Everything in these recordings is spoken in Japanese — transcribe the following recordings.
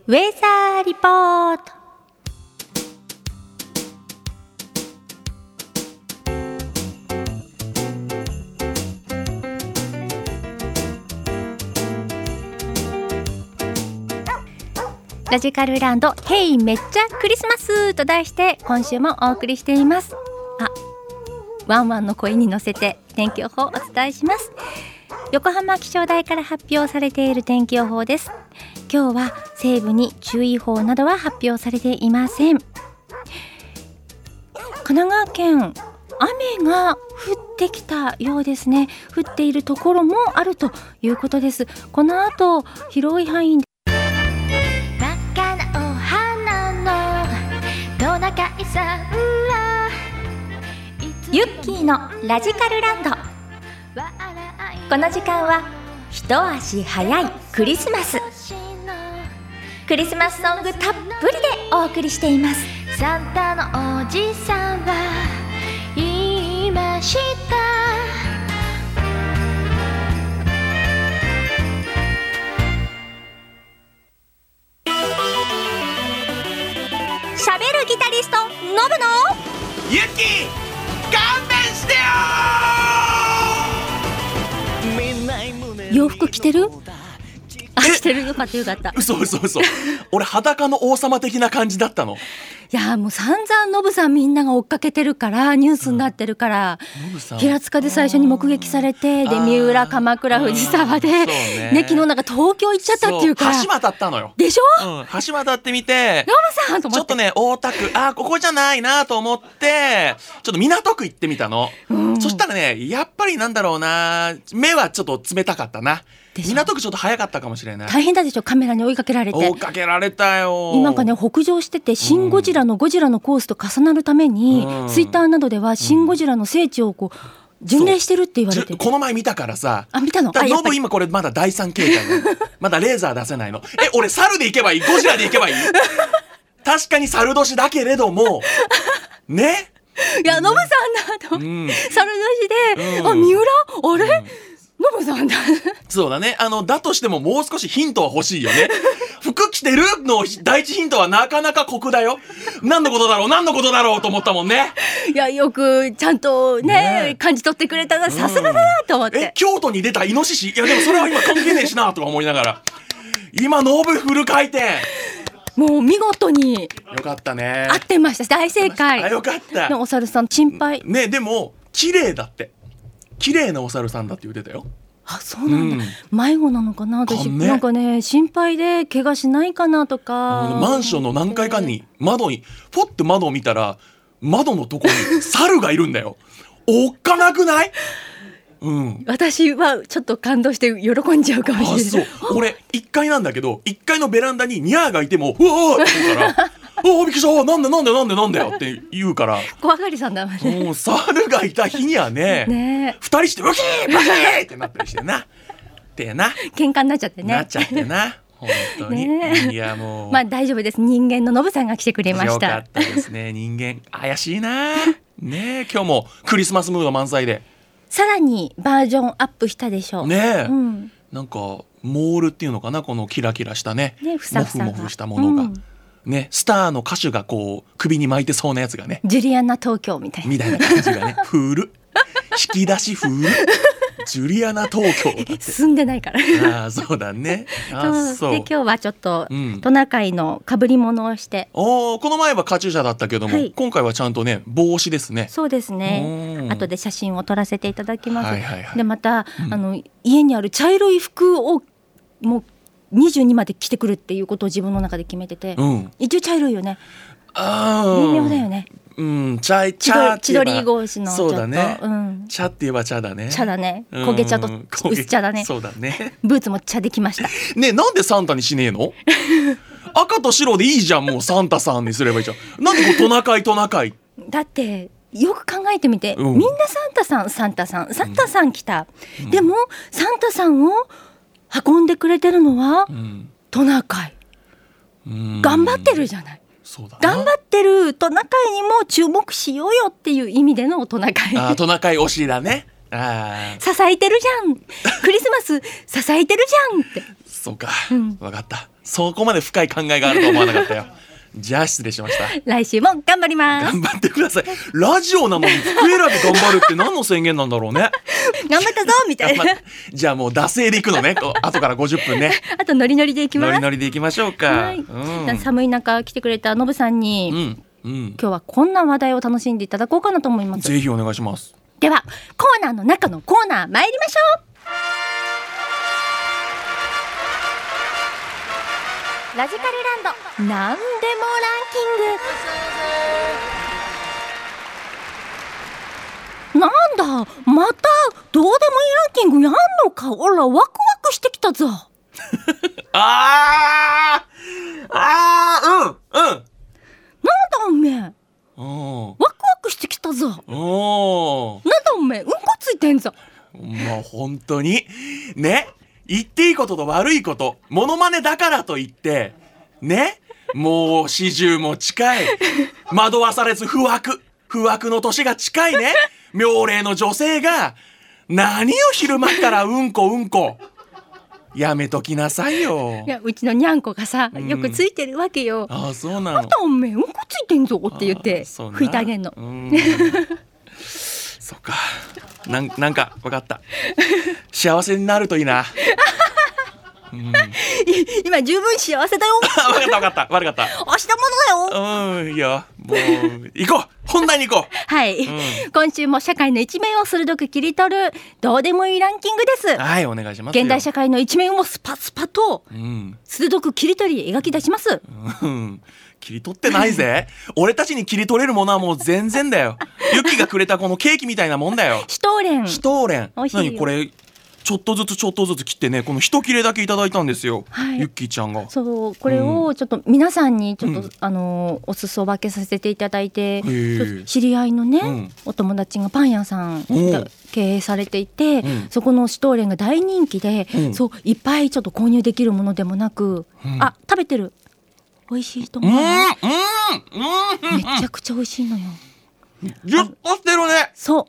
ウェザーリポート。ラジカルランドヘイめっちゃクリスマスと題して今週もお送りしています。ワンワンの声に乗せて天気予報をお伝えします。横浜気象台から発表されている天気予報です。今日は西部に注意報などは発表されていません。神奈川県雨が降ってきたようですね。降っているところもあるということです。この後広い範囲でユッキーのラジカルランド。この時間は一足早いクリスマス。クリスマスソングたっぷりでお送りしています。サンタのおじさんは言いました。喋るギタリストノブのユッキー勘弁してよ。洋服着てる？着てる。よかったよかった。 嘘俺裸の王様的な感じだったの。 いやもう散々ノブさんみんなが追っかけてるからニュースになってるから、平塚で最初に目撃されて、で三浦鎌倉藤沢で、ね、昨日なんか東京行っちゃったっていうから橋渡ったのよ。 でしょ、 橋渡ってみてノブさんと思って、 ちょっとね大田区ここじゃないなと思ってちょっと港区行ってみたの、そしたらねやっぱりなんだろうな、目はちょっと冷たかったな。港区ちょっと早かったかもしれない。 大変だでしょ、カメラに追いかけられて。 追いかけられたよ。 今がね北上してて、シンゴジラのコースと重なるために、ツイッターなどではシンゴジラの聖地をこう巡礼してるって言われてる。 この前見たからさ。 見たの？ ノブ今これまだ第3形態ねまだレーザー出せないの。俺猿で行けばいい？ゴジラで行けばいい？確かに猿年だけれどもね。 いやノブさんだと、猿年で、三浦あれ、ノブさんだ。 そうだね。だとしてももう少しヒントは欲しいよね。服着てるの第一ヒントはなかなか酷だよ。何のことだろうと思ったもんね。 いやよくちゃんとね感じ取ってくれたな、さすがだなと思って。 京都に出たイノシシ。いやでもそれは今関係ねえしなとか思いながら今ノブフル回転。 もう見事によかったね。 合ってました。大正解。 よかった。 お猿さん心配ね。でも綺麗だって、綺麗なお猿さんだって言ってたよ。 そうなんだ、迷子なのかな私、なんかね心配で怪我しないかなとか。 マンションの何階かに窓にポッて窓を見たら窓のとこに猿がいるんだよ。おっかなくない？ 私はちょっと感動して喜んじゃうかもしれない。 俺1階なんだけど、1階のベランダにニャーがいてもうわーって言うからびっくりした、なんでよって言うから怖がりさんだもんね。 もう猿がいた日にはね2人してウキーバキーってなったりしてなってな喧嘩になっちゃってね。 本当に、いやもう大丈夫です。人間のノブさんが来てくれました。 よかったですね。人間怪しいなね。今日もクリスマスムード満載でさらにバージョンアップしたでしょうね。なんかモールっていうのかな、このキラキラしたねモフモフしたものが、スターの歌手がこう首に巻いてそうなやつがね、 ジュリアナ東京みたいな感じがね引き出しジュリアナ東京だって住んでないからそうだね。 で今日はちょっと、トナカイの被り物をして、 この前はカチューシャだったけども、今回はちゃんとね帽子ですね。 そうですね。後で写真を撮らせていただきます。でまた、家にある茶色い服をもう22まで着てくるっていうことを自分の中で決めてて、一応茶色いよね。微妙だよね。千鳥格子のちょっと、 そうだね。茶って言えば茶だね。 茶だね。焦げ茶と薄茶だね。 そうだね。 ブーツも茶できました。 ね、なんでサンタにしねえの？赤と白でいいじゃん。もうサンタさんにすればいいじゃん。なんでこうトナカイ。 だってよく考えてみて、みんなサンタさん来た。でもサンタさんを運んでくれてるのは、トナカイ。頑張ってるじゃない。頑張ってるトナカイにも注目しようよっていう意味でのトナカイ。 トナカイ推しだね。 支えてるじゃん、クリスマス支えてるじゃんって。 そうか、分かった。 そこまで深い考えがあると思わなかったよ。じゃあ失礼しました。 来週も頑張ります。 頑張ってください。ラジオなのに服選び頑張るって何の宣言なんだろうね。 頑張ったぞみたいな。 じゃあもう惰性でいくのね。後から50分ね。 あとノリノリでいきます。 ノリノリでいきましょうか。 はい。寒い中来てくれたノブさんに、今日はこんな話題を楽しんでいただこうかなと思います。 ぜひお願いします。 ではコーナーの中のコーナー参りましょう。ラジカルランドなんでもランキング。なんだまたどうでもいいランキングやんのか。おらワクワクしてきたぞ。 なんだおめえワクワクしてきたぞ。なんだおめえうんこついてんぞ。 もう本当にね、言っていいことと悪いこと、モノマネだからといってね、もう始終も近い、惑わされず不惑の年が近いね、妙齢の女性が何を昼間からうんこやめときなさいよ。 いやうちのにゃんこがさ、よくついてるわけよ。 ああそうなの。 なんだおめえうんこついてんぞって言って拭いてあげんの。 そっか、なんか分かった。幸せになるといいな。 今十分幸せだよ。 分かった悪かった。 明日ものだよ。 いやもう行こう、本題に行こう。 はい、今週も社会の一面を鋭く切り取るどうでもいいランキングです。 はい、お願いしますよ。 現代社会の一面をスパスパと鋭く切り取り描き出します。 切り取ってないぜ。俺たちに切り取れるものはもう全然だよ。ユキがくれたこのケーキみたいなもんだよ。 シュトーレン。 何これ、ちょっとずつ切ってね、この一切れだけいただいたんですよ、ユッキーちゃんが。 そう、これをちょっと皆さんにちょっと、お裾分けさせていただいて、知り合いのね、お友達がパン屋さん経営されていて、そこのシュトーレンが大人気で、そういっぱいちょっと購入できるものでもなく、あ、食べてる。美味しいと思う。めちゃくちゃ美味しいのよ。 ギュッとしてるね。 そう、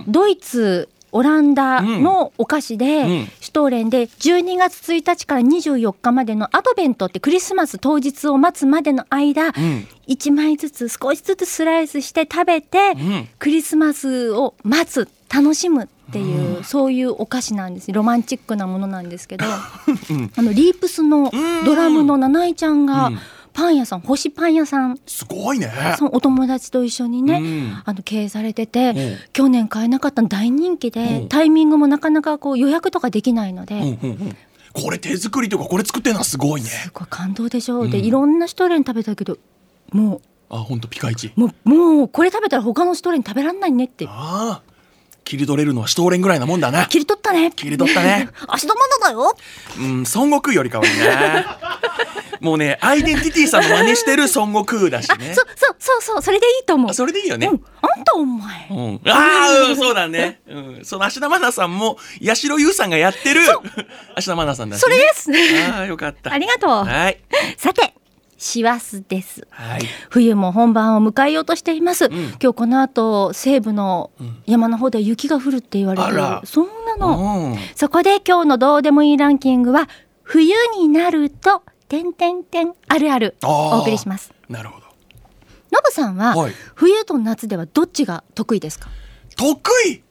ドイツオランダのお菓子で、シュトーレンで12月1日から24日までのアドベントってクリスマス当日を待つまでの間、1枚ずつ少しずつスライスして食べて、クリスマスを待つ楽しむっていう、そういうお菓子なんです。ロマンチックなものなんですけど、リープスのドラムの七井ちゃんがパン屋さん、星パン屋さん、 すごいね。 そのお友達と一緒にね、経営されてて、去年買えなかったの大人気で、タイミングもなかなかこう予約とかできないので、 これ手作りとかこれ作ってるのはすごいね。すごい感動でしょ。でいろんなシュトーレン食べたけど、もう本当ピカイチ。 もうこれ食べたら他のシュトーレン食べられないねって。 切り取れるのはシュトーレンぐらいなもんだな。 切り取ったね。 切り取ったね。 明日まだだよ。 孫悟空よりかはいいな。もうね、アイデンティティさんの真似してる孫悟空だしね。 そうそれでいいと思う。 それでいいよね。 あんたお前。 そうだね。その芦田愛菜さんも八代優さんがやってる芦田愛菜さんだしね。 それです。 よかった。 ありがとう。 はい。 さて。師走です、冬も本番を迎えようとしています、今日この後西部の山の方で雪が降るって言われてる、そうなの、そこで今日のどうでもいいランキングは冬になるとあるあるお送りします。 なるほど。 ノブさんは、冬と夏ではどっちが得意ですか？ 好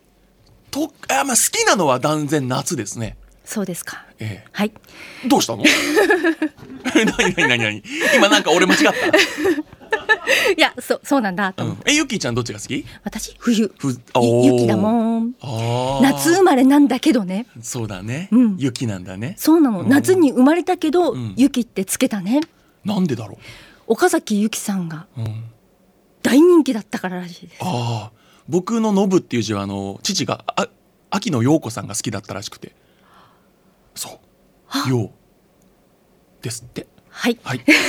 きなのは断然夏ですね。 そうですか。 はい。どうしたの？何今なんか俺間違った。 いや、そうなんだと思う。 ゆきちゃんどっちが好き？ 私冬。雪だもん。夏生まれなんだけどね。 そうだね。雪なんだね。 そうなの。夏に生まれたけど雪ってつけたね。 なんでだろう。 岡崎由紀さんが大人気だったかららしいです。 僕のノブっていう字は父が秋野陽子さんが好きだったらしくて。そうようですって。はい、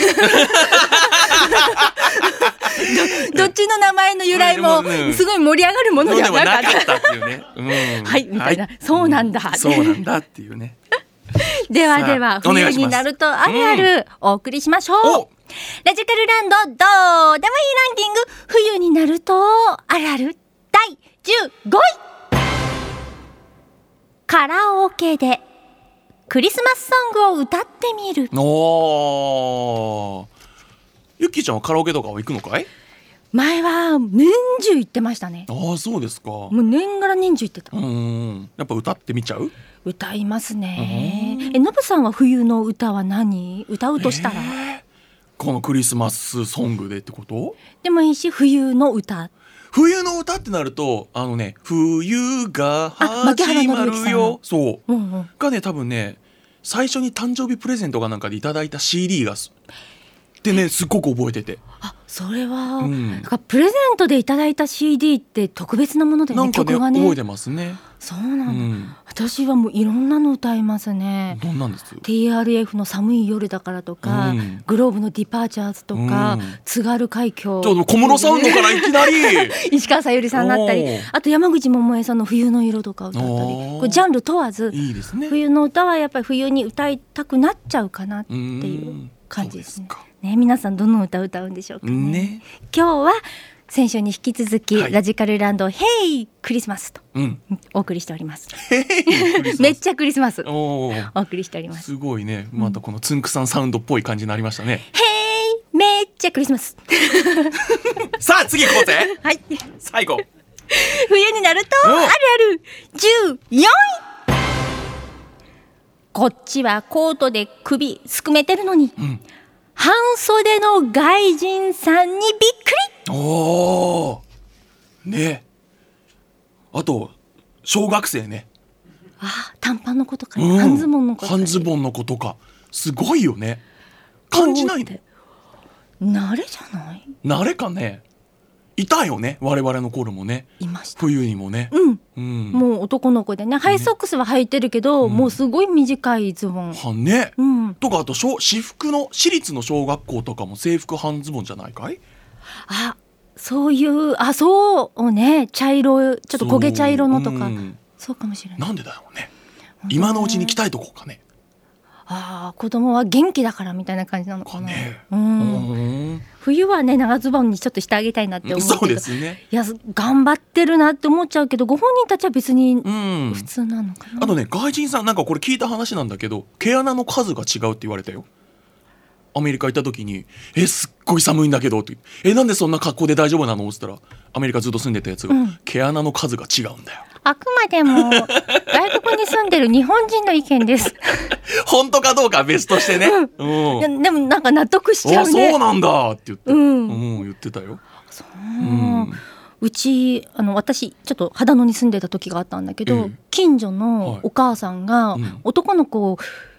どっちの名前の由来もすごい盛り上がるものじゃなかったっていうね。 はいみたいな、そうなんだっていうね。 では冬になるとあるあるお送りしましょう。ラジカルランドどうでもいいランキング、冬になるとあるある第15位、カラオケでクリスマスソングを歌ってみる。 おー、ゆっきーちゃんはカラオケとかは行くのかい？ 前は年中行ってましたね。 ああ、そうですか。 もう年がら年中行ってた。 やっぱ歌ってみちゃう？ 歌いますね。ノブさんは冬の歌は何歌うとしたら、 このクリスマスソングでってこと？ でもいいし、冬の歌。 冬の歌ってなると冬が始まるよ、そう、がね多分ね最初に誕生日プレゼントかなんかでいただいた CD がでねすっごく覚えてて、 それは、だからプレゼントでいただいた CD って特別なものでね、 なんかね曲がね覚えてますね。 そうなんだ、私はもういろんなの歌いますね。 どんなんです？ TRF の寒い夜だからとか、グローブのディパーチャーズとか、津軽海峡、 小室サウンドからいきなり石川さゆりさんだったり、あと山口百恵さんの冬の色とか歌ったり、これジャンル問わずいいですね。冬の歌はやっぱり冬に歌いたくなっちゃうかなっていう感じですね。皆さんどの歌を歌うんでしょうかね。今日は先週に引き続き、ラジカルランドヘイクリスマスとお送りしております。めっちゃクリスマスお送りしております。 すごいね、またこのつんくさんサウンドっぽい感じになりましたね。 ヘイめっちゃクリスマスさあ次行こうぜ。 はい、 最後冬になるとあるある14位。こっちはコートで首すくめてるのに、半袖の外人さんにびっくり。 おーね、あと小学生ね、 短パンの子とか、半ズボンの子とか、 半ズボンの子とかすごいよね。感じないの？ 慣れじゃない？ 慣れかね。いたよね、我々の頃もね。 いました。 冬にもね、 もう男の子でね、ハイソックスは履いてるけど、もうすごい短いズボンね、とか、あと私服の私立の小学校とかも制服半ズボンじゃないかい？ そういうそうね、茶色、ちょっと焦げ茶色のとか、そうかもしれない。 なんでだろうね。今のうちに鍛えとこうかね。 子供は元気だからみたいな感じなのかな。冬はね長ズボンにちょっとしてあげたいなって思うけど、 そうですね、 いや頑張ってるなって思っちゃうけど、ご本人たちは別に普通なのかな。 あとね、外人さんなんかこれ聞いた話なんだけど、毛穴の数が違うって言われたよ。アメリカ行った時にすっごい寒いんだけどってなんでそんな格好で大丈夫なのって言ったら、アメリカずっと住んでたやつが、毛穴の数が違うんだよ。 あくまでも外国に住んでる日本人の意見です本当かどうかは別としてね、 でもなんか納得しちゃうね。 そうなんだって言って、言ってたよ。うち私ちょっと秦野に住んでた時があったんだけど、近所のお母さんが、男の子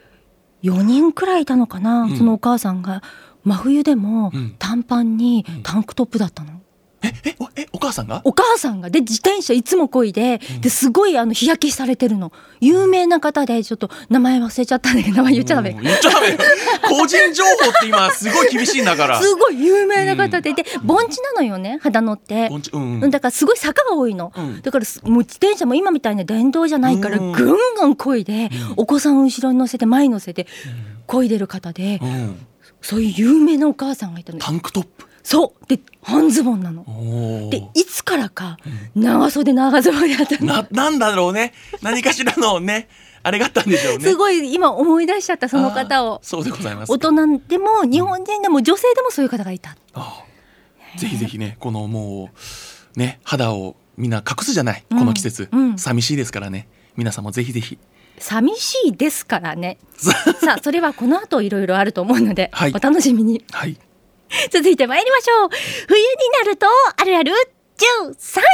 4人くらいいたのかな、そのお母さんが真冬でも短パンにタンクトップだったの。 お母さんがで自転車いつも漕いで、ですごい日焼けされてるの。有名な方で、ちょっと名前忘れちゃったんだけど、名前言っちゃダメ。 言っちゃダメよ個人情報って今すごい厳しいんだから。 すごい有名な方で、盆地なのよね、秦野って。だからすごい坂が多いの。だからもう自転車も今みたいな電動じゃないから、ぐんぐん漕いで、お子さんを後ろに乗せて前に乗せて漕いでる方で、そういう有名なお母さんがいたの。 タンクトップ。 そうで半ズボンなので、いつからか長袖長ズボンやったの。 なんだろうね、何かしらのねあれがあったんでしょうね。 すごい今思い出しちゃった、その方を。 そうでございます。 大人でも日本人でも女性でもそういう方がいた。 ぜひぜひね、このもうね肌をみんな隠すじゃない、この季節、寂しいですからね、皆さんもぜひぜひ。 寂しいですからねさあそれはこの後いろいろあると思うので、お楽しみに。続いて参りましょう。冬になるとあるある13位。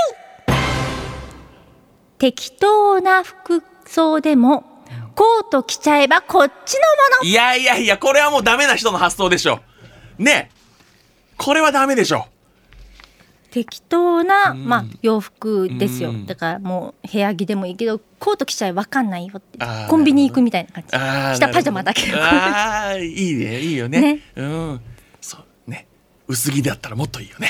適当な服装でもコート着ちゃえばこっちのもの。 いやこれはもうダメな人の発想でしょね。これはダメでしょ。 適当な、洋服ですよ。だからもう部屋着でもいいけど、コート着ちゃえば分かんないよって、コンビニ行くみたいな感じ。下パジャマだけどいいね、いいよね。そうね、薄着だったらもっといいよね。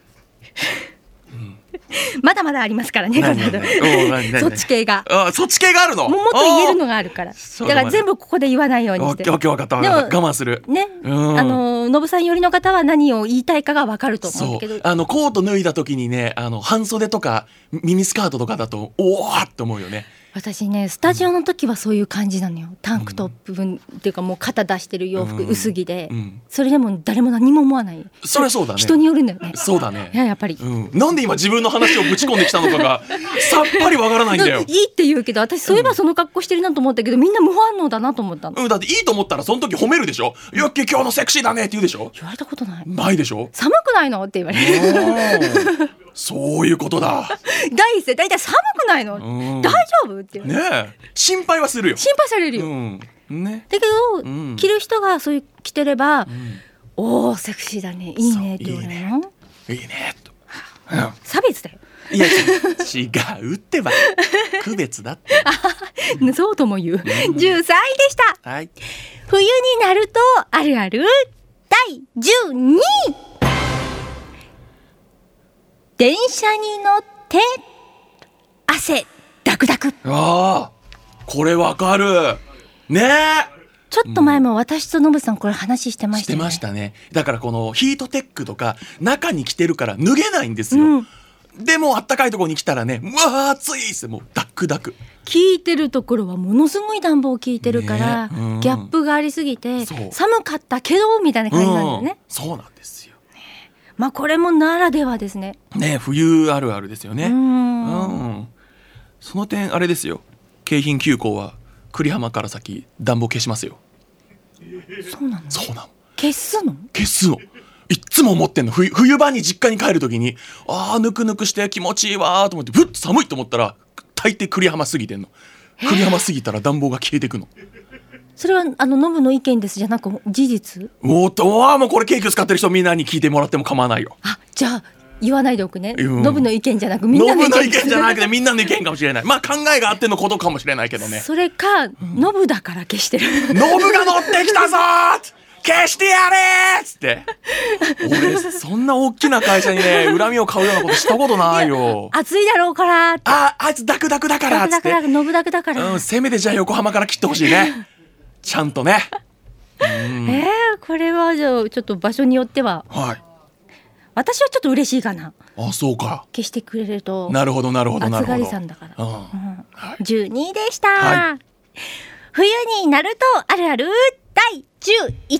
まだまだありますからね。そっち系が。 そっち系があるの。 もっと言えるのがあるから。だから全部ここで言わないようにして。 分かった我慢するね。ノブさん寄りの方は何を言いたいかが分かると思うんだけど、 コート脱いだ時にね、半袖とかミニスカートとかだとおーって思うよね。 私ねスタジオの時はそういう感じなのよ。タンクトップ分っていうかもう肩出してる洋服、薄着で、それでも誰も何も思わない。 そりゃそうだね。 人によるんだよね。 そうだね。 やっぱり、 なんで今自分の話をぶち込んできたのかがさっぱりわからないんだよ。 いいって言うけど私そういえばその格好してるなと思ったけど、みんな無反応だなと思ったの。 だっていいと思ったらその時褒めるでしょ。よっけ今日のセクシーだねって言うでしょ。 言われたことない。 ないでしょ。 寒くないのって言われる。 そういうことだ。 第一声大体寒くないの、大丈夫って言われる。 ねえ心配はするよ。 心配されるよ、 ね、 だけど、着る人がそういう着てれば、おーセクシーだねいいねって言われるの。 いいねと、 差別だよ。 いや違うってば区別だってそうとも言う。13位でした、 はい、 冬になるとあるある第12位、電車に乗って汗ダクダク。 あーこれわかるねえ。 ちょっと前も私とノブさんこれ話してましたよね。 してましたね。だからこのヒートテックとか中に着てるから脱げないんですよ、でもあったかいところに来たらね、うわー暑いってもうダックダク。 聞いてるところはものすごい暖房を効いてるから、ギャップがありすぎて寒かったけどみたいな感じなんだよね、 そうなんですよ。 まあこれもならではですね。 ね冬あるあるですよね。その点あれですよ、京浜急行は栗浜から先暖房消しますよ。 そうなの。 そうなの。 消すの。 消すの。いっつも思ってんの。冬場に実家に帰るときにぬくぬくして気持ちいいわと思ってふっと寒いと思ったら大抵栗浜過ぎてんの。栗浜過ぎたら暖房が消えていくの。 それはノブの意見ですじゃなく事実。 もうこれ京急使ってる人みんなに聞いてもらっても構わないよ。 じゃあ言わないでおくね、ノブの意見じゃなくみんなの意見。 ノブの意見じゃなくてみんなの意見かもしれない。まあ考えがあってのことかもしれないけどね。 それか、ノブだから消してる。 ノブが乗ってきたぞ消してやれーっつって俺そんな大きな会社にね恨みを買うようなことしたことないよ。 暑いだろうからって。 あいつダクダクだからっつって、 ノブダクだから、 せめてじゃあ横浜から切ってほしいねちゃんとね。 これはじゃあちょっと場所によっては、私はちょっと嬉しいかな。 そうか。 消してくれると。 なるほどなるほどなるほど。 暑がりさんだから。12位でした、冬になるとあるある第11位、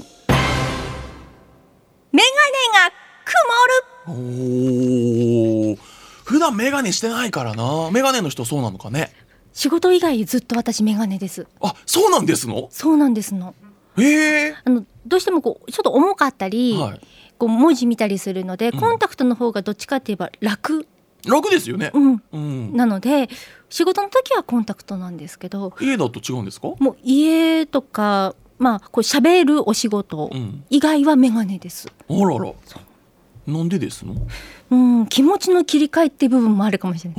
メガネが曇る。 普段メガネしてないからな。メガネの人そうなのかね。 仕事以外ずっと私メガネです。 そうなんですの。 そうなんですの。どうしてもちょっと重かったり、文字見たりするので、コンタクトの方がどっちかって言えば楽ですよね。 なので仕事の時はコンタクトなんですけど、 家だと違うんですか。 もう家とかこう喋るお仕事以外はメガネです。 あらら。なんでですの。 気持ちの切り替えっていう部分もあるかもしれない。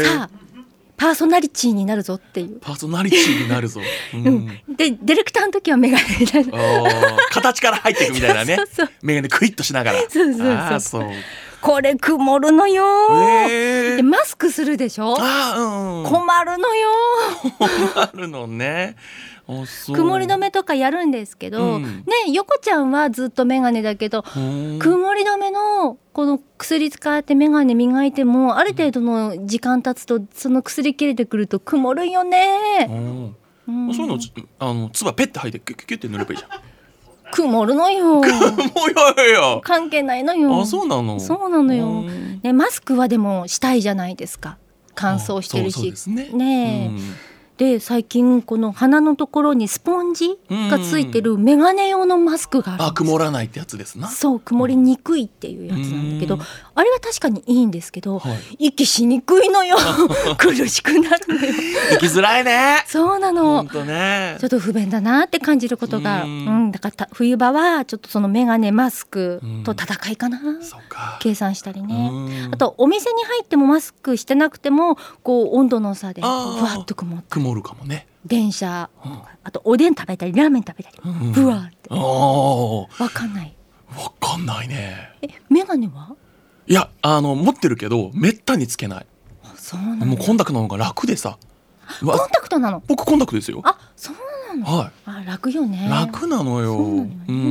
さあパーソナリティになるぞっていう。 パーソナリティになるぞ。 でディレクターの時はメガネみたいな。 形から入っていくみたいなね。メガネクイッとしながら。そう。 これ曇るのよ。でマスクするでしょ。困るのよ。 困るのね。 曇り止めとかやるんですけど、横ちゃんはずっとメガネだけど、曇り止めのこの薬使ってメガネ磨いてもある程度の時間経つとその薬切れてくると曇るよね。 そういうのつばペッて吐いてキュッキュッて塗ればいいじゃん。 曇るのよ。関係ないのよ。 そうなの。 そうなのよ。マスクはでもしたいじゃないですか。乾燥してるし。で最近この鼻のところにスポンジがついてるメガネ用のマスクがあるんです。 曇らないってやつですな。 そう、曇りにくいっていうやつなんだけど、あれは確かにいいんですけど、息しにくいのよ。苦しくなるのよ。 息づらいね。 そうなの。 本当ね。 ちょっと不便だなって感じることが、だから冬場はちょっとそのメガネマスクと戦いかな。計算したりね。あとお店に入ってもマスクしてなくても温度の差でふわっと曇るかもね。 電車、あとおでん食べたりラーメン食べたり、ぶわってわかんない。 わかんないね。 メガネは？ いや持ってるけどめったにつけない。 そうなの。 もうコンタクトの方が楽でさ。 コンタクトなの？ 僕コンタクトですよ。 そうなの。楽よね。 楽なのよ。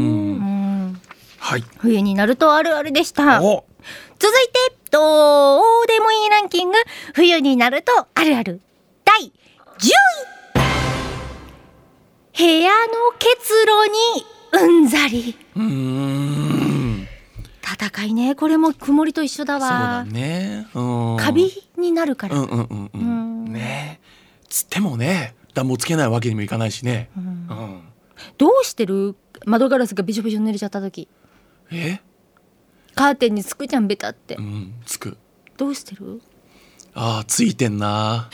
冬になるとあるあるでした。続いてどうでもいいランキング、冬になるとあるある第部屋の結露にうんざり。戦いね。これも曇りと一緒だわ。 そうだね。 カビになるから。 ね。つってもね、暖房つけないわけにもいかないしね。 どうしてる？窓ガラスがびしょびしょ濡れちゃった時。カーテンにつくじゃん、ベタって。 つく。 どうしてる？ ついてんな。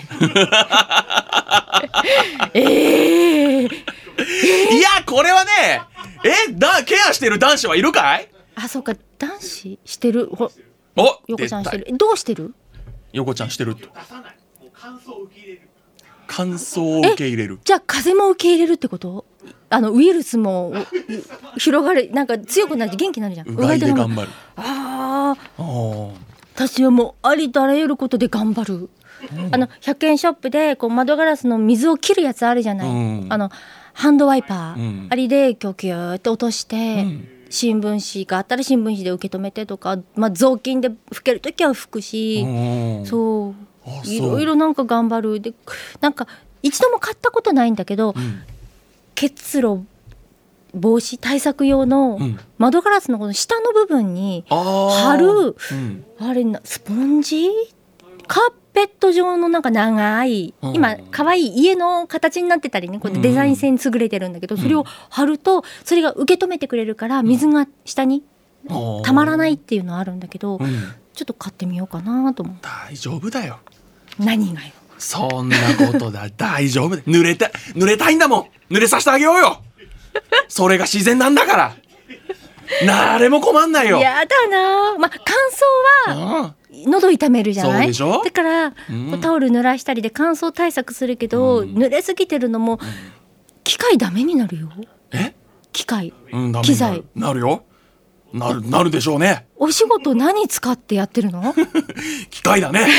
いや、これはね、ケアしてる男子はいるかい？ そうか、男子してる。横ちゃんしてる。どうしてる？ 横ちゃんしてると。乾燥を受け入れる。 じゃあ風も受け入れるってこと？ウイルスも広がる、なんか強くなって元気になるじゃん。 うがいで頑張る。 私はもうありとあらゆることで頑張る。100円ショップでこう窓ガラスの水を切るやつあるじゃない。ハンドワイパー、あれでキュキューって落として、新聞紙があったら新聞紙で受け止めてとか、雑巾で拭けるときは拭くし、そういろいろなんか頑張る。でなんか一度も買ったことないんだけど、結露防止対策用の窓ガラスのこの下の部分に貼る、あれスポンジカーペット状のなんか長い、今可愛い家の形になってたりね、こうデザイン性に優れてるんだけど、それを貼るとそれが受け止めてくれるから水が下にたまらないっていうのはあるんだけど、ちょっと買ってみようかなと思う。 大丈夫だよ。 何がよ。 そんなことだ。大丈夫だ。濡れたいんだもん。濡れさせてあげようよ。それが自然なんだから。誰も困んないよ。 やだな。乾燥は喉痛めるじゃない。 そうでしょ。 だから、タオル濡らしたりで乾燥対策するけど、濡れすぎてるのも、機械ダメになるよ。機械、機材なるよ。なるでしょうね。 お仕事何使ってやってるの？ 機械だね。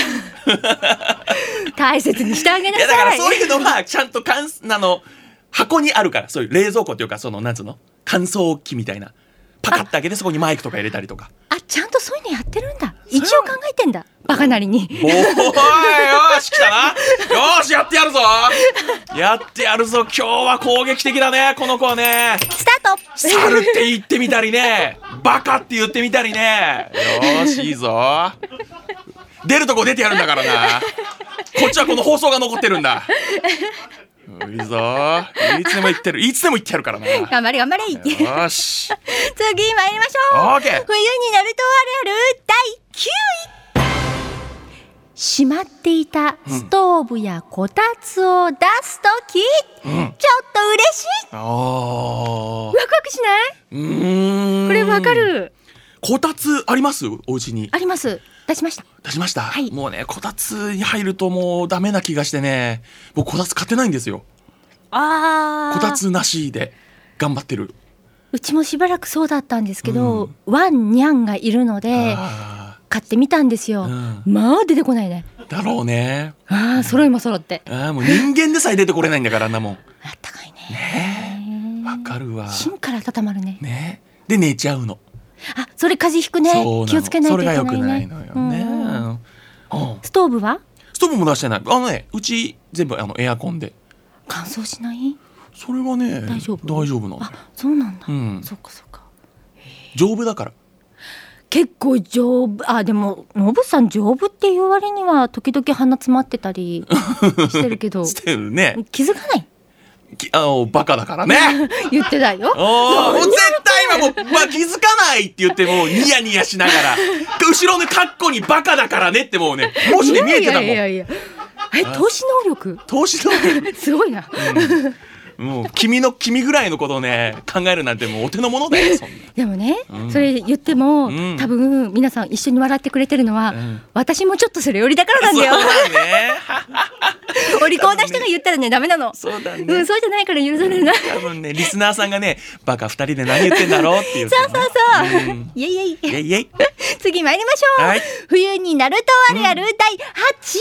大切にしてあげなさい。 だからそういうのはちゃんと箱にあるから、そういう冷蔵庫っていうか、そのなんつうの、乾燥機みたいな、パカッて開けてそこにマイクとか入れたりとか。 ちゃんとそういうのやってるんだ。一応考えてんだ。バカなりに。 よし来たな。よしやってやるぞ。やってやるぞ。今日は攻撃的だね、この子はね。 スタート。 猿って言ってみたりね、バカって言ってみたりね。よしいいぞ。出るとこ出てやるんだからな。こっちはこの放送が残ってるんだ。いいぞ。いつでも言ってるやるからな。 頑張れ頑張れ。 よし。 次参りましょう。冬になるとある第9位。しまっていたストーブやこたつを出すとき、ちょっと嬉しい。ワクワクしない？これわかる。 こたつあります？お家に。 あります。出しました、 はい、もうね、こたつに入るともうダメな気がしてね、僕こたつ買ってないんですよ。こたつなしで頑張ってる。 うちもしばらくそうだったんですけど、ワンニャンがいるので買ってみたんですよ。出てこないね。 だろうね。 揃いも揃って。 もう人間でさえ出てこれないんだから、あんなもん。 あったかいね。わかるわ。 芯から温まるね。 で寝ちゃうの。 それ風邪ひくね。気をつけないといけないね。それが良くないのよね。ストーブは？ ストーブも出してない。うち全部エアコンで。 乾燥しない？ それはね、大丈夫なの。 そうなんだ。そっか。 丈夫だから。 結構丈夫。でもノブさん丈夫っていう割には時々鼻詰まってたりしてるけど。 してるね。 気づかない。 バカだからね。 言ってたよ。 もう絶対今もう、気づかないって言ってもうニヤニヤしながら、後ろのカッコにバカだからねってもうね、文字で見えてたもん。いや投資能力すごいな。 もう君ぐらいのことをね考えるなんてもうお手の物だよ。そんなでもね、それ言っても、多分皆さん一緒に笑ってくれてるのは、私もちょっとそれよりだからなんだよ。 そうだね。 お利口な人が言ったらねダメなの。 そうだね。 そうじゃないから許されない。 多分ねリスナーさんがねバカ2人で何言ってんだろうって言って、 そう。イエイ。次参りましょう。冬になるとある第8位。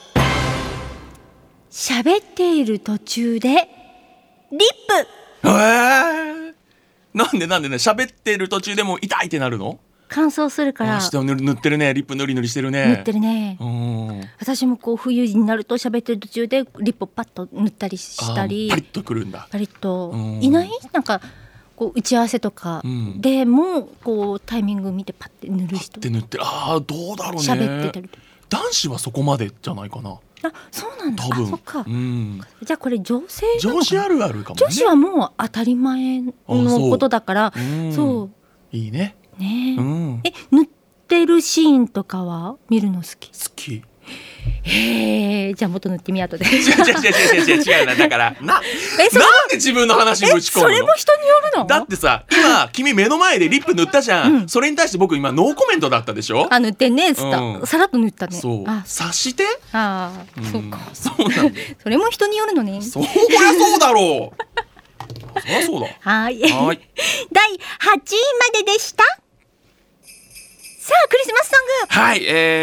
喋っている途中でリップ。 なんでね、喋ってる途中でも痛いってなるの？ 乾燥するから下を塗ってるね。リップ塗り塗りしてるね。 塗ってるね。 うん私もこう冬になると喋ってる途中でリップをパッと塗ったりしたり、 パリッとくるんだ。 パリッとうんいない？なんかこう打ち合わせとかうんでもこうタイミング見てパッて塗る人って塗ってる。ああどうだろうね。 喋ってたりとか。 男子はそこまでじゃないかな。 あ、そうなんだ。 多分。 あ、そっか。 うん。 じゃあこれ女性なのかな？ 女子あるあるかもね。 女子はもう当たり前のことだから、そういいね。 ね、 うん。 塗ってるシーンとかは見るの好き？ 好き。 へえ、じゃあもっと塗ってみようとで。 違うな。だからなんで自分の話ぶち込むの？ それも人によるの？ だってさ、今君目の前でリップ塗ったじゃん。それに対して僕今ノーコメントだったでしょ？ あ、塗ってねっつった、 うん、 さらっと塗ったね。 そう。察して。 ああ、そうか。 そうなんだ。 それも人によるのね。 そりゃそうだろう。そりゃそうだ。 はい。 はい。 第8位まででした。さあクリスマスソング。 はい、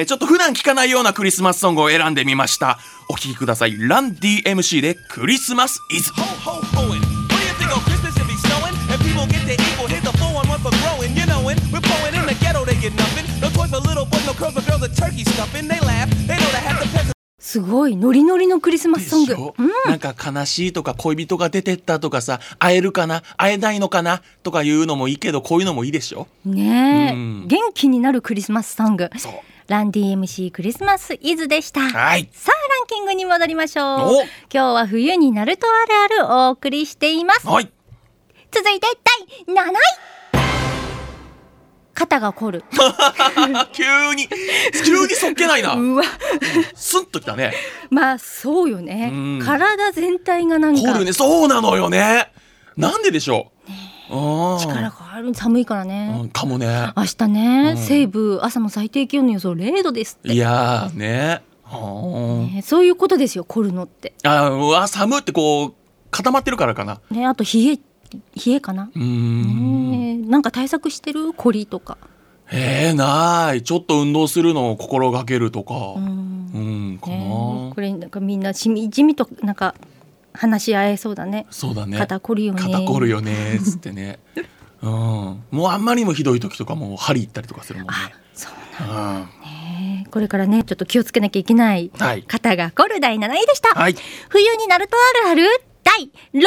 ちょっと普段聞かないようなクリスマスソングを選んでみました。お聴きください。ラン DMC でクリスマスイズ。 すごいノリノリのクリスマスソング。 なんか悲しいとか恋人が出てったとかさ、会えるかな会えないのかなとかいうのもいいけど、こういうのもいいでしょねえ、元気になるクリスマスソング。 そう。 ラン DMC クリスマスイズでした。 はい。 さあランキングに戻りましょう。今日は冬になるとあるあるお送りしています。 はい。 続いて第7位。肩が凝る。 急にそっけないな。 うわ、 スンときたね。 まあそうよね。体全体がなんか凝るね。そうなのよね。なんででしょう。 力がある。寒いからね。 かもね。 明日ね、西部朝の最低気温の予想0度ですって。 いやーね。 そういうことですよ、凝るのって。 寒ってこう固まってるからかな。 ね、あと冷えかな。なんか対策してる？凝りとか。 ない。ちょっと運動するのを心がけるとか。かな。 これなんかみんなしみじみとなんか話し合えそうだね。 そうだね。 肩凝るよね。 肩凝るよねつってね。もうあんまりにもひどい時とかも針行ったりとかするもんね。 そうなんだね。これからねちょっと気をつけなきゃいけない。肩が凝る第7位でした。冬になるとあるある第6位。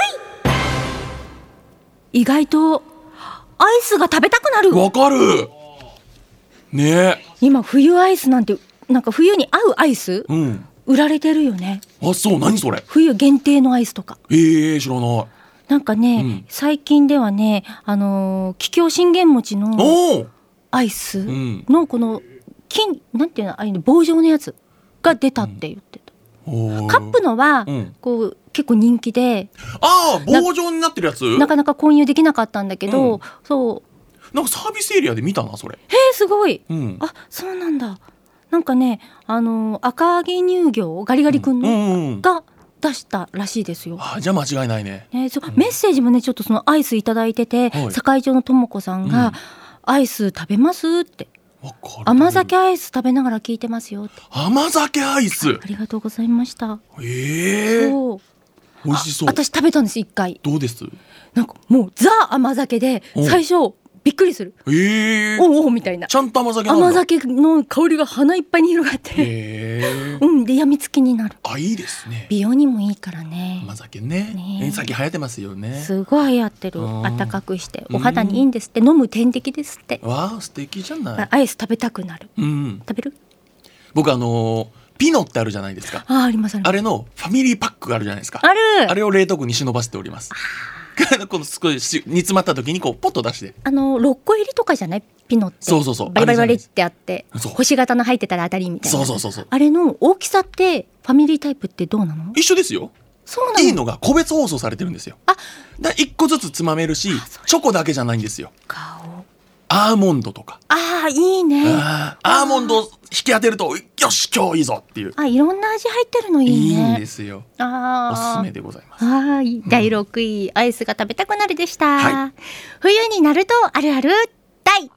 意外とアイスが食べたくなる。 わかるね。 今冬アイスなんてなんか冬に合うアイス、売られてるよね。 あ、そう。何それ？ 冬限定のアイスとか。 知らない。 なんかね、最近ではね、桔梗信玄餅のアイスのこのなんていうの、ああいう棒状のやつが出たって言ってた。カップのはこう結構人気で、 棒状になってるやつなかなか購入できなかったんだけど、そうなんかサービスエリアで見たなそれ。 すごい。あ、そうなんだ。なんかね、赤城乳業ガリガリ君のが出したらしいですよ。 じゃあ間違いないね。 メッセージもねちょっとそのアイスいただいてて、堺町のともこさんが、アイス食べますって。甘酒アイス食べながら聞いてますよって。 甘酒アイス。 ありがとうございました。 そう。美味しそう。 私食べたんです一回。 どうです？ なんかもうザ甘酒で最初びっくりする。おみたいな。 ちゃんと甘酒なんだ。 甘酒の香りが鼻いっぱいに広がって。でやみつきになる。 いいですね。 美容にもいいからね。 甘酒ね。最近流行ってますよね。 すごい流行ってる。暖かくしてお肌にいいんですって。飲む点滴ですって。 わあ素敵じゃない。 アイス食べたくなる。食べる？ 僕ピノってあるじゃないですか。 あります。 あれのファミリーパックがあるじゃないですか。あれを冷凍庫に忍ばせております。この少し煮詰まった時にこうポッと出して。 6個入りとかじゃない？ピノって。 そうバリバリバリってあって星型の入ってたら当たりみたいな。 そう。あれの大きさってファミリータイプってどうなの？ 一緒ですよ。 そうなの？ いいのが個別包装されてるんですよ。1個ずつつまめるし、チョコだけじゃないんですよ。アーモンドとか。 いいね。 アーモンド引き当てるとよし今日いいぞっていう。 いろんな味入ってるのいいね。 いいんですよ。おすすめでございます。 第6位、アイスが食べたくなるでした。冬になるとあるある第5位。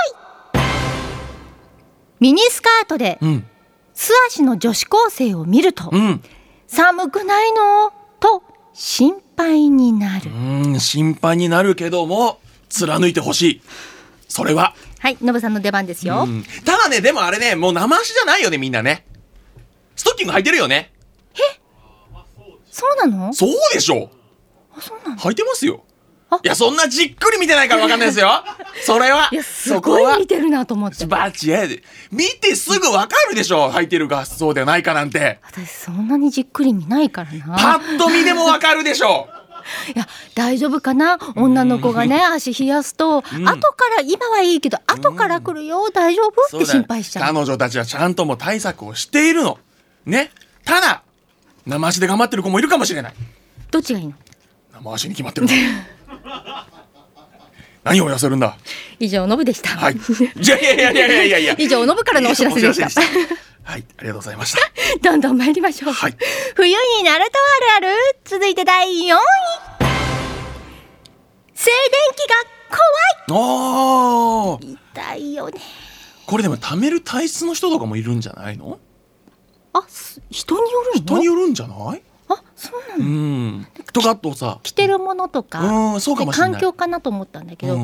ミニスカートで素足の女子高生を見ると、寒くないのと心配になる。 心配になるけども貫いてほしい。 それは。 はい、ノブさんの出番ですよ。 ただね、でもあれね、もう生足じゃないよね、みんなね。ストッキング履いてるよね。 そうなの？ そうでしょ。 あ、そうなの？ 履いてますよ。 あ、 いや、そんなじっくり見てないからわかんないですよ。それは。 いや、すごい見てるなと思って。 バチで見てすぐわかるでしょ。履いてるかそうではないかなんて。 私そんなにじっくり見ないからな。 パッと見でもわかるでしょ。 いや、大丈夫かな、女の子がね足冷やすと、後から今はいいけど後から来るよ、大丈夫って心配しちゃう。 彼女たちはちゃんともう対策をしているのね。ただ生足で頑張ってる子もいるかもしれない。 どっちがいいの？ 生足に決まってる何を痩せるんだ。 以上ノブでした。 はい。じゃいや以上ノブからのお知らせでした。 はい、ありがとうございました。 どんどん参りましょう。はい、冬になるとあるある。続いて第4位。静電気が怖い。痛いよね。 これでも溜める体質の人とかもいるんじゃないの？ あ、人によるの？ 人によるんじゃない？ あ、そうなの？ とかあとさ、 着てるものとか、 そうかもしれない。 環境かなと思ったんだけど、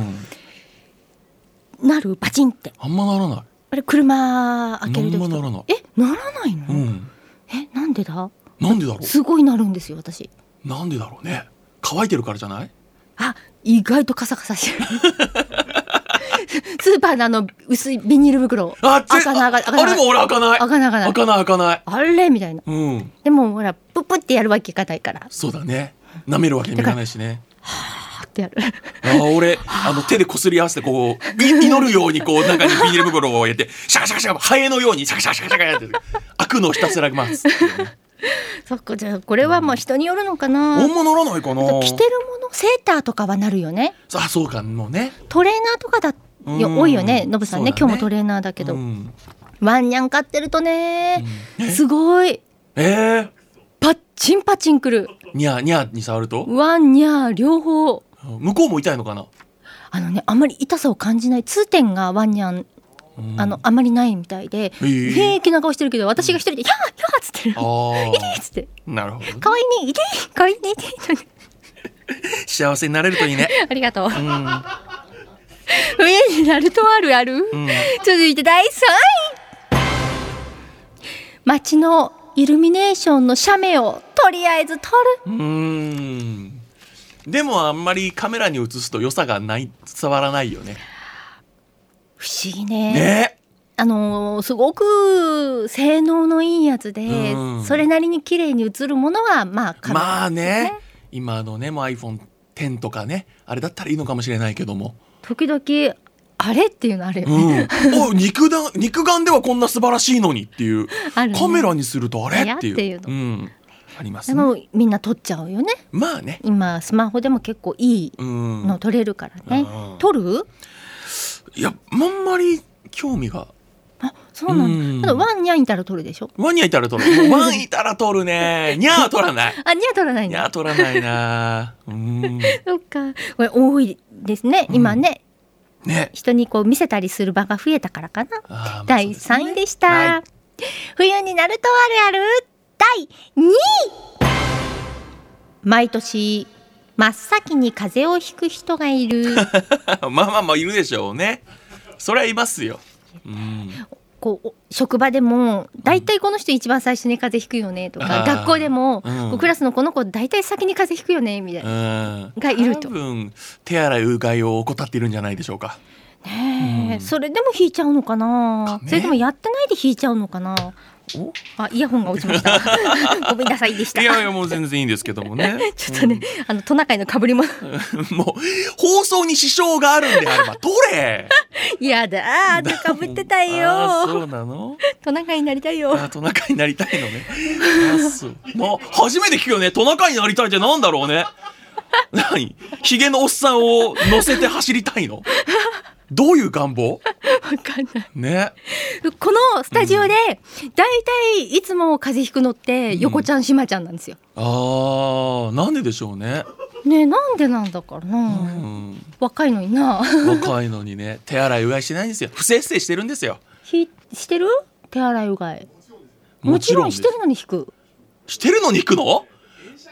なるバチンって。 あんまならない。 あれ車開ける時とか。 ならない。 ならないの？なんでだ？ なんでだろう。 すごいなるんですよ私。なんでだろうね。乾いてるからじゃない？ あ、意外とカサカサしてる。スーパーの薄いビニール袋。 あれも俺開かない。開かない。 あれみたいな。でもほらプップってやるわけいかないから。 そうだね。舐めるわけにもいかないしね。 はーってやる。 俺手でこすり合わせてこう祈るようにこう中にビニール袋を入れてシャカシャカシャカハエのようにシャカシャカシャカシャカやって開くのをひたすら待つ。 そっか、じゃあこれはもう人によるのかな。 あんまならないかな。 着てるものセーターとかはなるよね。 あ、そうかもね。 トレーナーとかだ多いよね。ノブさんね、今日もトレーナーだけど、ワンニャン買ってるとね、すごいパッチンパチンくる。 ニャーニャーに触るとワンニャー両方。 向こうも痛いのかな。 あんまり痛さを感じない。痛点がワンニャンあんまりないみたいで、平気な顔してるけど、私が一人で「ヒャーヒャー」っつってる。痛いっつって。 なるほど。 可愛いね、痛い、可愛いね、痛い。 幸せになれるといいね。 ありがとう。冬になるとあるある。続いて第3位。街のイルミネーションの写メをとりあえず撮る。 でもあんまりカメラに映すと良さが伝わらないよね。 不思議ね。すごく性能のいいやつで、それなりに綺麗に映るものはまあね、今のねもう iPhone10 とかね、あれだったらいいのかもしれないけども、 時々あれっていうのあるよね。肉眼ではこんな素晴らしいのにっていう、カメラにするとあれっていうのありますね。 でもみんな撮っちゃうよね。 まあね、 今スマホでも結構いいの撮れるからね。撮る？ いや、あんまり興味が。 あ、そうなんだ。ワンニャンいたら撮るでしょ。 ワンニャンいたら撮る。ワンいたら撮るね。ニャーは撮らない。 あ、ニャー撮らない。 ニャー撮らないな。 そっか。これ多いですね。今ね。人にこう見せたりする場が増えたからかな。第3位でした。冬になるとあるある第2位。毎年真っ先に風邪をひく人がいる。 まあいるでしょうね。それはいますよ。 こう職場でも大体この人一番最初に風邪ひくよねとか、学校でもクラスのこの子大体先に風邪ひくよねみたいながいると。 多分手洗いうがいを怠っているんじゃないでしょうか。 それでも引いちゃうのかな。それでもやってないで引いちゃうのかな。イヤホンが落ちました。ごめんなさいでした。 いやもう全然いいんですけどもね。 ちょっとね、トナカイの被り物。 もう放送に支障があるんであれば取れ。 やだー、被ってたいよ。 そうなの。 トナカイになりたいよ。 トナカイになりたいのね。初めて聞くよね。トナカイになりたいってなんだろうね。何？ヒゲのおっさんを乗せて走りたいの？どういう願望？ わかんないね。 このスタジオでだいたいいつも風邪ひくのって横ちゃんしまちゃんなんですよ。 なんででしょうね。 なんでなんだからな。若いのにな。 若いのにね、手洗いうがいしてないんですよ。不摂生してるんですよ。 してる？手洗いうがい。もちろんしてるのに引く。 してるのに引くの？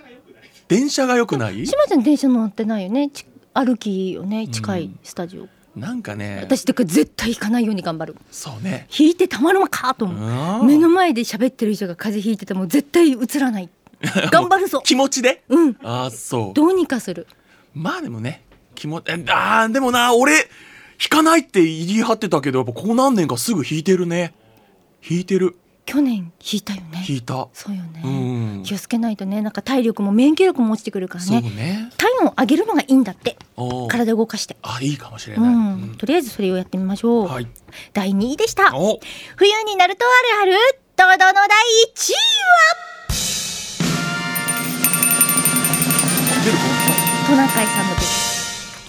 電車が良くない？ しまちゃん電車乗ってないよね。歩きよね、近いスタジオ。 なんかね、 私だから絶対引かないように頑張る。 そうね、 引いてたまるまかと思う。目の前で喋ってる人が風邪ひいてても絶対映らない頑張るぞ気持ちで、 うんそうどうにかする。 まあでもねでもな、俺引かないって言い張ってたけど、やっぱここ何年かすぐ引いてるね。引いてる。 去年引いたよね。 引いた。 そうよね、 うん、 気をつけないとね。なんか体力も免疫力も落ちてくるからね。 そうね、 体温を上げるのがいいんだって。体を動かして。 いいかもしれない、 とりあえずそれをやってみましょう、 はい、 第2位でした。冬になるとあるあるドドの第1位はトナカイさんのです。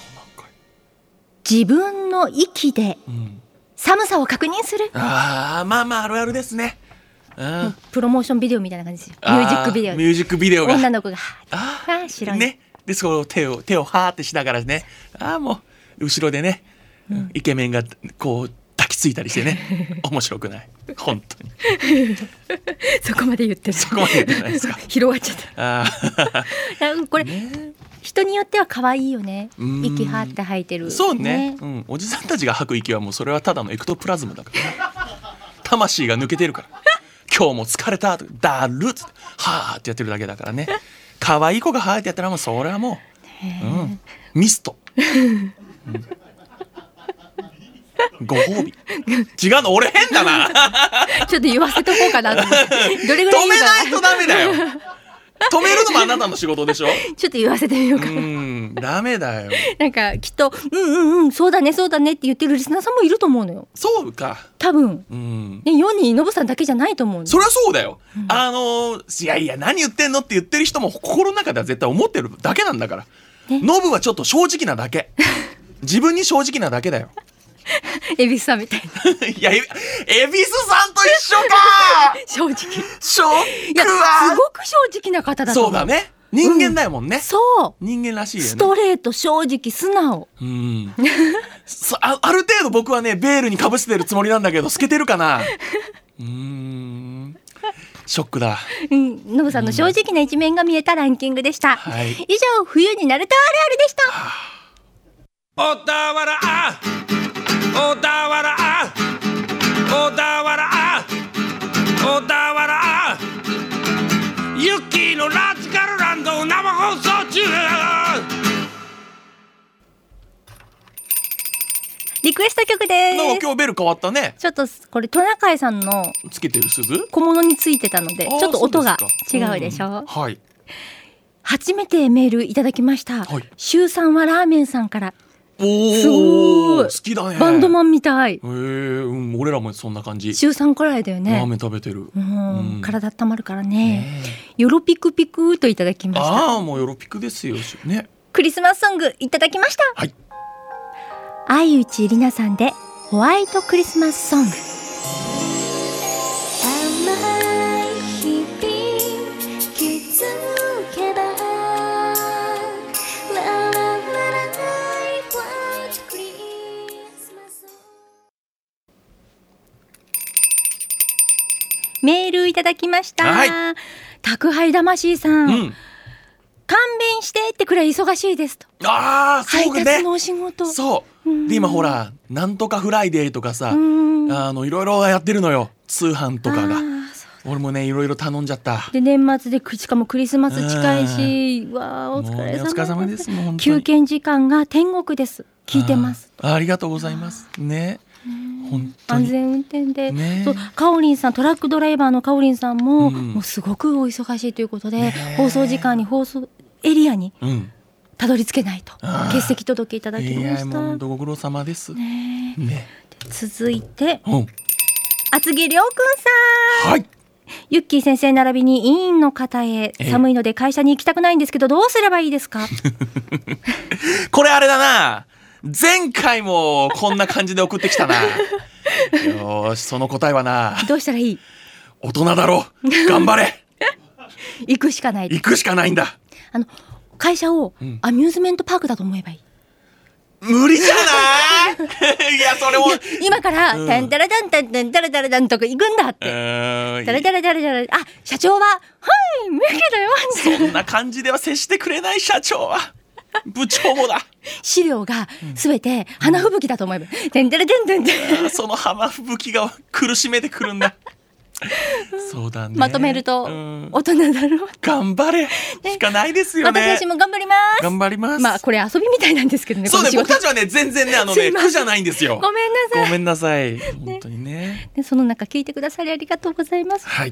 自分の息で寒さを確認する。 まああるあるですね。 プロモーションビデオみたいな感じですよ。ミュージックビデオが女の子が白いね。でその手をはーってしながらね、もう後ろでね、イケメンがこう抱きついたりしてね面白くない、本当にそこまで言ってる。 そこまで言ってないですか広がっちゃったこれ、人によっては可愛いよね。息はって吐いてる。 そうね、おじさんたちが吐く息はもうそれはただのエクトプラズムだからね魂が抜けてるから今日も疲れたとかだるっつってはーってやってるだけだからね。可愛い子がはーってやったらもうそれはもう、ミスト、ご褒美違うの、俺変だなちょっと言わせとこうかなと思ってどれぐらい止めないとダメだよ止めるのもあなたの仕事でしょちょっと言わせてみようかダメだよ。 なんかきっとそうだねそうだねって言ってるリスナーさんもいると思うのよ。 そうか、 多分、世にノブさんだけじゃないと思うの。 そりゃそうだよ、いや何言ってんのって言ってる人も心の中では絶対思ってるだけなんだから、ノブはちょっと正直なだけ自分に正直なだけだよ恵比寿さんみたいな。 いや、恵比寿さんと一緒か正直。 ショックはすごく正直な方だと思う。 そうだね、人間だよもんね、 そう人間らしいよね。 ストレート、正直、素直ある程度僕はねベールにかぶせてるつもりなんだけど透けてるかなショックだ。 ノブさんの正直な一面が見えたランキングでした、以上冬になるとあるあるでした。 小田原小田原小田原小田原ユッキーのラジカルランド生放送中。 リクエスト曲です。 今日ベル変わったね。 ちょっとこれトナカイさんのつけてる鈴小物についてたのでちょっと音が違うでしょ。初めてメールいただきました、シュウさんはラーメンさんから。すごい好きだね。 バンドマンみたい。 俺らもそんな感じ。 週3くらいだよね。 ラーメン食べてる。 体温まるからね。ヨロピクピクといただきました。 もうヨロピクですよね。 クリスマスソングいただきました。相内里奈さんでホワイトクリスマスソング。メールいただきました、宅配魂さん、勘弁してってくらい忙しいですと。 そうね、 配達のお仕事。 そうで今ほらなんとかフライデーとかさ、いろいろやってるのよ、通販とかが。俺もねいろいろ頼んじゃった。 で年末でしかもクリスマス近いし、わお疲れ様です。休憩時間が天国です。聞いてます。 ありがとうございますね。 安全運転で、そうカオリンさん、トラックドライバーのカオリンさんも、もうすごくお忙しいということで、放送時間に放送エリアにたどり着けないと欠席届いただきました。 もうご苦労様です。 続いて厚木亮君さん、ユッキー先生並びに委員の方へ、寒いので会社に行きたくないんですけどどうすればいいですか？ これあれだな、前回もこんな感じで送ってきたな。よし、その答えはな、 どうしたらいい？ 大人だろ、頑張れ行くしかない。 行くしかないんだ。 会社をアミューズメントパークだと思えばいい。 無理じゃないいやそれも今からタンタラタンタンタンタラタラタンとか行くんだって。タラタラタラタラ、社長ははい無理だよ。 そんな感じでは接してくれない社長は。 部長もだ。 資料がすべて花吹雪だと思えば、てんてれてんてんてん。 その花吹雪が苦しめてくるんだ。そうだね。 まとめると大人だろう。 頑張れしかないですよね。 私たちも頑張ります。 頑張ります。 まあこれ遊びみたいなんですけどね。 そうね、 この仕事僕たちはね全然ね苦じゃないんですよ。 ごめんなさい。 ごめんなさい。本当にね。 でその中聞いてくださりありがとうございます。 はい。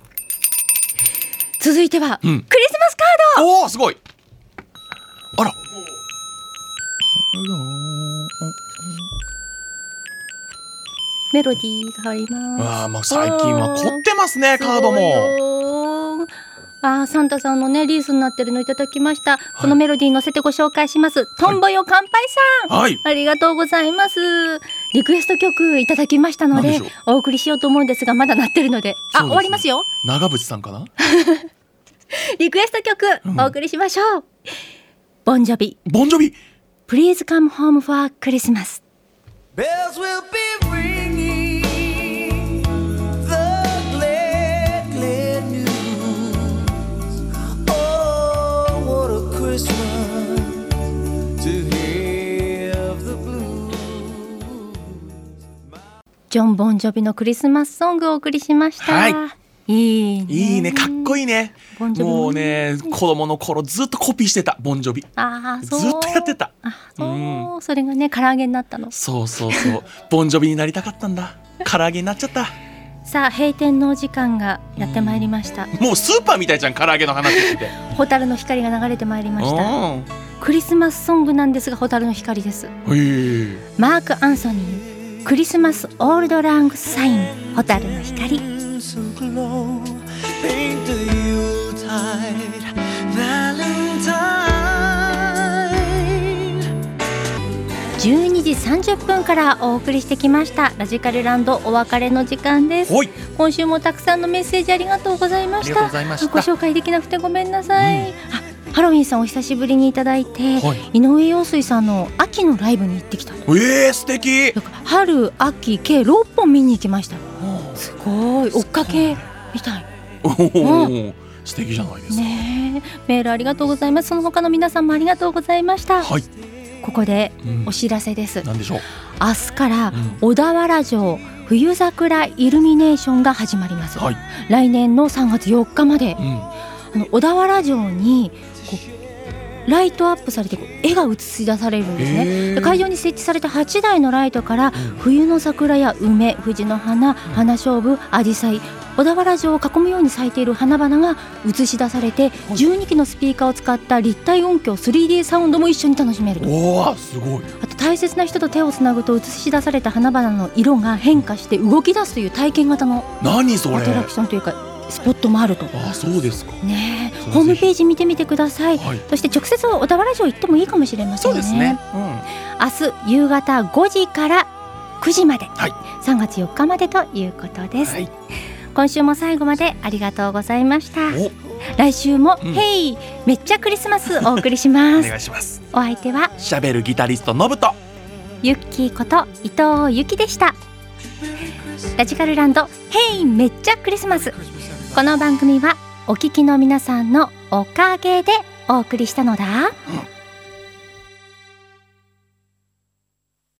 続いては、クリスマスカード。 おおすごい。あら。 メロディーがあります。 ああ、まあ最近は凝ってますね、カードも。 サンタさんのねリースになってるのいただきました、このメロディーに乗せてご紹介します。トンボよ乾杯さん、ありがとうございます。リクエスト曲いただきましたのでお送りしようと思うんですが、まだ鳴ってるので、終わりますよ。 長渕さんかな。 リクエスト曲お送りしましょう。ボンジョビ Please come home for Christmas。 Bells will be ringing the glad, glad news. Oh, what a Christmas to have the blues. ジョン・ボンジョビのクリスマスソングをお送りしました。 はい、 いいね、 かっこいいね。もうね、子供の頃ずっとコピーしてたボンジョビ。 そうずっとやってた。 それがね唐揚げになったの。 そうボンジョビになりたかったんだ。唐揚げになっちゃった。 さあ閉店のお時間がやってまいりました。 もうスーパーみたいじゃん、唐揚げの話って。 蛍の光が流れてまいりました。クリスマスソングなんですが、蛍の光です。マーク・アンソニー、クリスマスオールドラングサイン、蛍の光。12時30分からお送りしてきましたラジカルランド、お別れの時間です。今週もたくさんのメッセージありがとうございました。ご紹介できなくてごめんなさい。ハロウィンさんお久しぶりにいただいて、井上陽水さんの秋のライブに行ってきた。 素敵。 春秋計6本見に行きました。すごい追っかけみたい。 素敵じゃないですか。 メールありがとうございます。その他の皆さんもありがとうございました。ここでお知らせです。 何でしょう。 明日から小田原城冬桜イルミネーションが始まります。来年の3月4日まで、小田原城にライトアップされて絵が映し出されるんですね。会場に設置された8台のライトから冬の桜や梅、藤の花、花菖蒲、アジサイ、小田原城を囲むように咲いている花々が映し出されて、12機のスピーカーを使った立体音響 3D サウンドも一緒に楽しめると。 すごい。 あと大切な人と手をつなぐと映し出された花々の色が変化して動き出すという体験型のアトラクションというかスポットもあると。 そうですかね。ホームページ見てみてください。そして直接小田原城行ってもいいかもしれませんね。 そうですね。 明日夕方5時から9時まで、3月4日までということです。今週も最後までありがとうございました。来週も、ヘイめっちゃクリスマスお送りします。 お願いします。 お相手はしゃべるギタリストのぶとゆっきーこと伊藤ゆきでした。ラジカルランド、ヘイめっちゃクリスマス。この番組はお聞きの皆さんのおかげでお送りしたのだ。